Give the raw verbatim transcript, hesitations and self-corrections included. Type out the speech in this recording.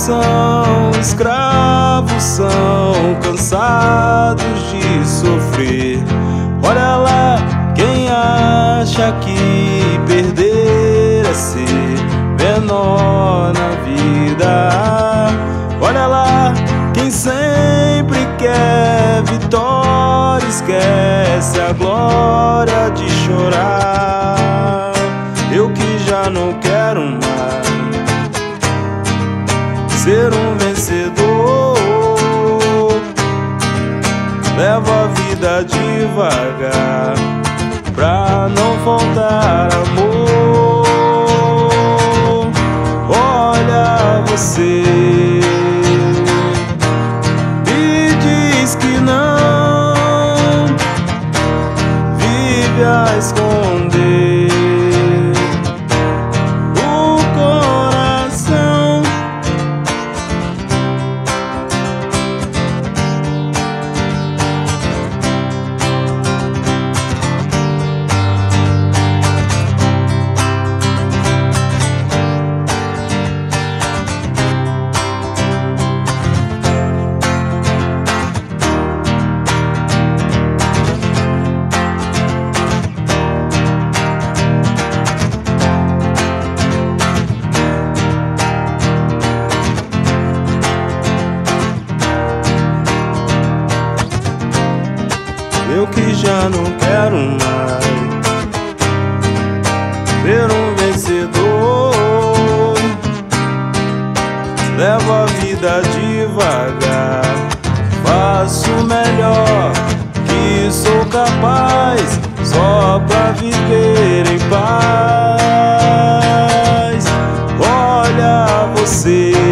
são escravos, são cansados de sofrer. Olha lá, quem acha que perder é ser menor na vida. Olha lá, quem sempre quer vitória esquece a glória de chorar. Eu que já não quero mais ser um vencedor, levo a vida devagar pra não faltar amor. Olha você, me diz que não, vive a esconder o coração. Eu que já não quero mais ser um vencedor, levo a vida devagar, faço o melhor que sou capaz, só pra viver em paz. Olha você,